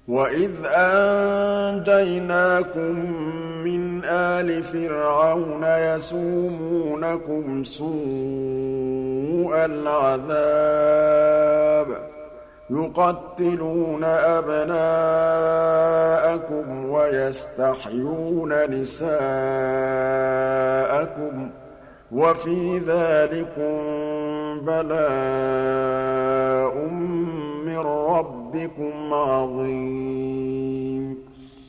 وَإِذْ أَنجَيْنَاكُم مِّنْ آلِ فِرْعَوْنَ يَسُومُونَكُمْ سُوءَ الْعَذَابِ يُقَتِّلُونَ أَبْنَاءَكُمْ وَيَسْتَحْيُونَ نِسَاءَكُمْ ۚ وَفِي ذَٰلِكُم بَلَاءٌ مِّن رَّبِّكُمْ عَظِيمٌ